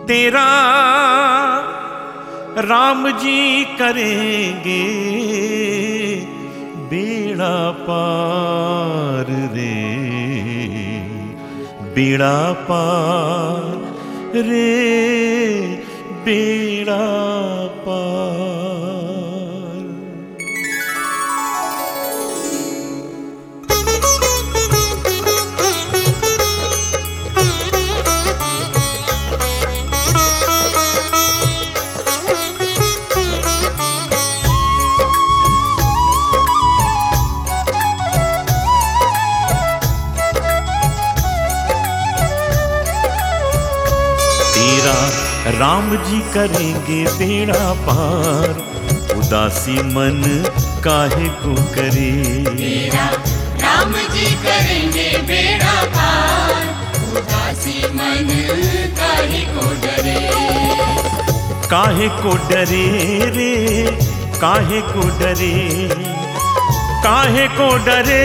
तेरा राम जी करेंगे बेड़ा पार रे, बेड़ा पार रे, बेड़ा पार। तेरा राम जी करेंगे बेड़ा पार, उदासी मन काहे को करे। तेरा राम जी करेंगे बेड़ा पार, उदासी मन काहे को डरे। काहे को डरे रे, काहे को डरे, काहे को डरे,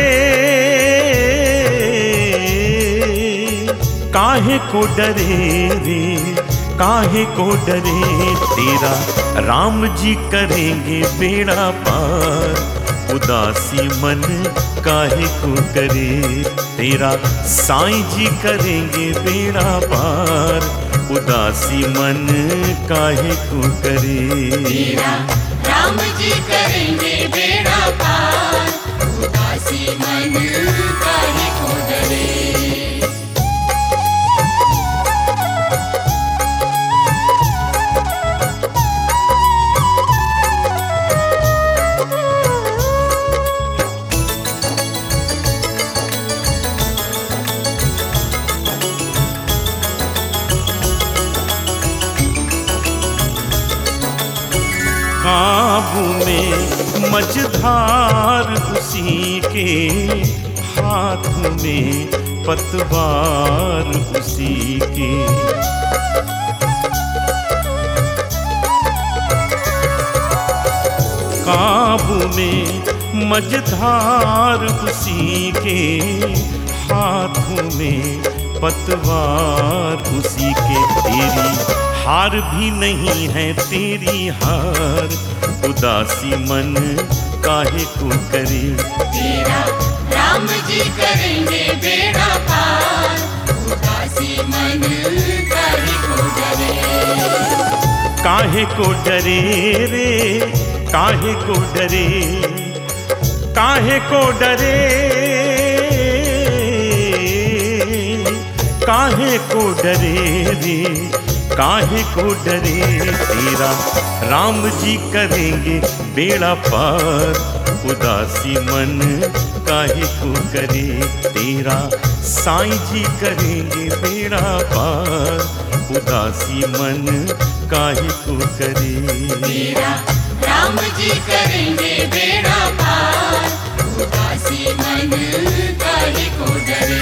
काहे को डरे रे, काहे को डरे। तेरा राम जी करेंगे बेड़ा पार, उदासी मन काहे को करे। तेरा साईं जी करेंगे बेड़ा पार, उदासी मन काहे को करे। तेरा राम जी करेंगे बेड़ा पार, उदासी मन काहे को डरे। काबू में मझधार उसी के, हाथ में पतवार उसी के। काबू में मझधार उसी के, हाथों में पतवार उसी के। तेरी हार भी नहीं है तेरी हार, उदासी मन काहे को करे। तेरा राम जी करेंगे बेड़ा पार, उदासी मन काहे को डरे। काहे को डरे रे, काहे को डरे, काहे को डरे, काहे को डरे रे, काहे को डरे। तेरा राम जी करेंगे बेड़ा पार, उदासी मन काहे को करे। तेरा साईं जी करेंगे बेड़ा पार, उदासी मन काहे को करे। तेरा राम जी करेंगे बेड़ा पार, उदासी मन काहे को डरे।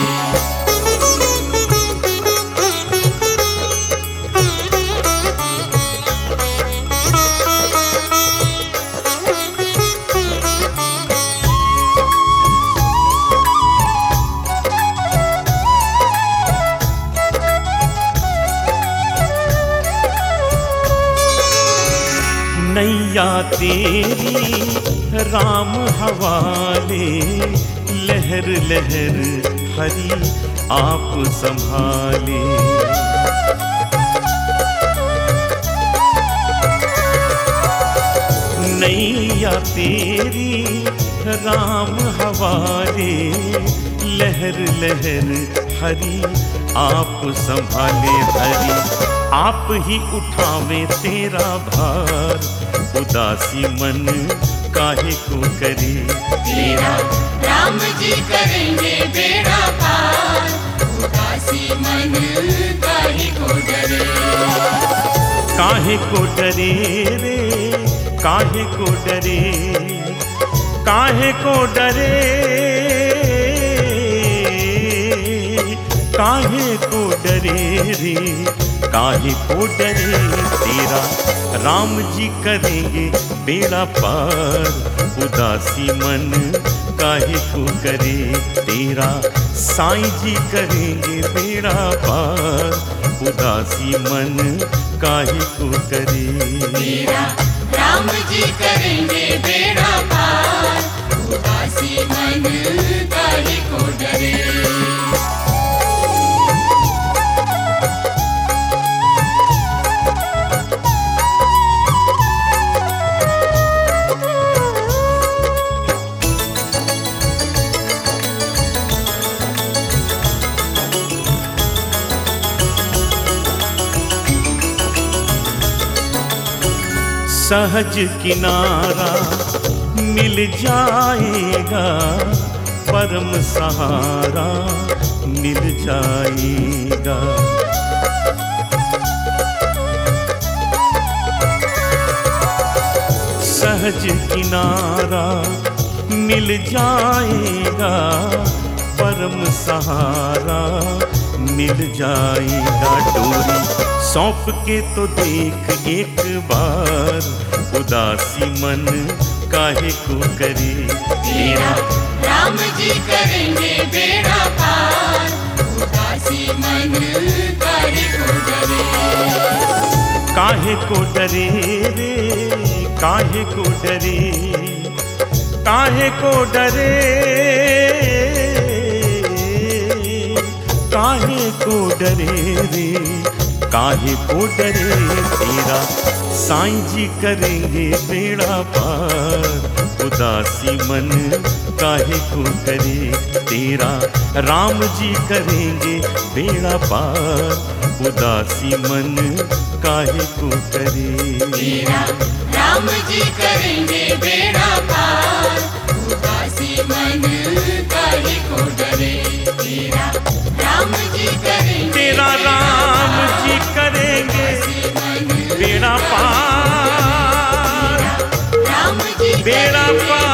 नैया तेरी राम हवाले, लहर लहर हरि आप संभाले। नैया तेरी राम हवाले, लहर लहर हरि आप संभाले। हरि आप ही उठावे तेरा भार, उदासी मन काहे को करे। तेरा राम जी करेंगे बेड़ा पार, उदासी मन काहे को डरे। काहे को डरे रे, काहे को डरे, काहे को डरे, काहे को डरे रे, काहे को डरे। तेरा राम जी करेंगे बेड़ा पार, उदासी मन काहे को करे, तेरा साईं जी करेंगे बेड़ा पार, उदासी मन काहे को करे। तेरा राम जी करेंगे बेड़ा पार, उदासी मन काहे को डरे। सहज किनारा मिल जाएगा, परम सहारा मिल जाएगा। सहज किनारा मिल जाएगा, परम सहारा मिल जाएगा। डोरी सौंप के तो देख एक बार, उदासी मन काहे को करे। तेरा राम जी करेंगे बेड़ा पार, उदासी मन काहे को डरे। काहे को डरे रे, काहे को डरे, काहे को डरे, काहे को डरे रे, काहे को डरे। तेरा साईं जी करेंगे बेड़ा पार, उदासी मन काहे को करे। तेरा राम जी करेंगे बेड़ा पार, उदासी मन काहे को करे। तेरा राम जी करेंगे बेड़ा पार, उदासी मन काहे को डरे। तेरा राम जी करेंगे, तेरा राम जी करेंगे बेड़ा पार, राम जी बेड़ा पार।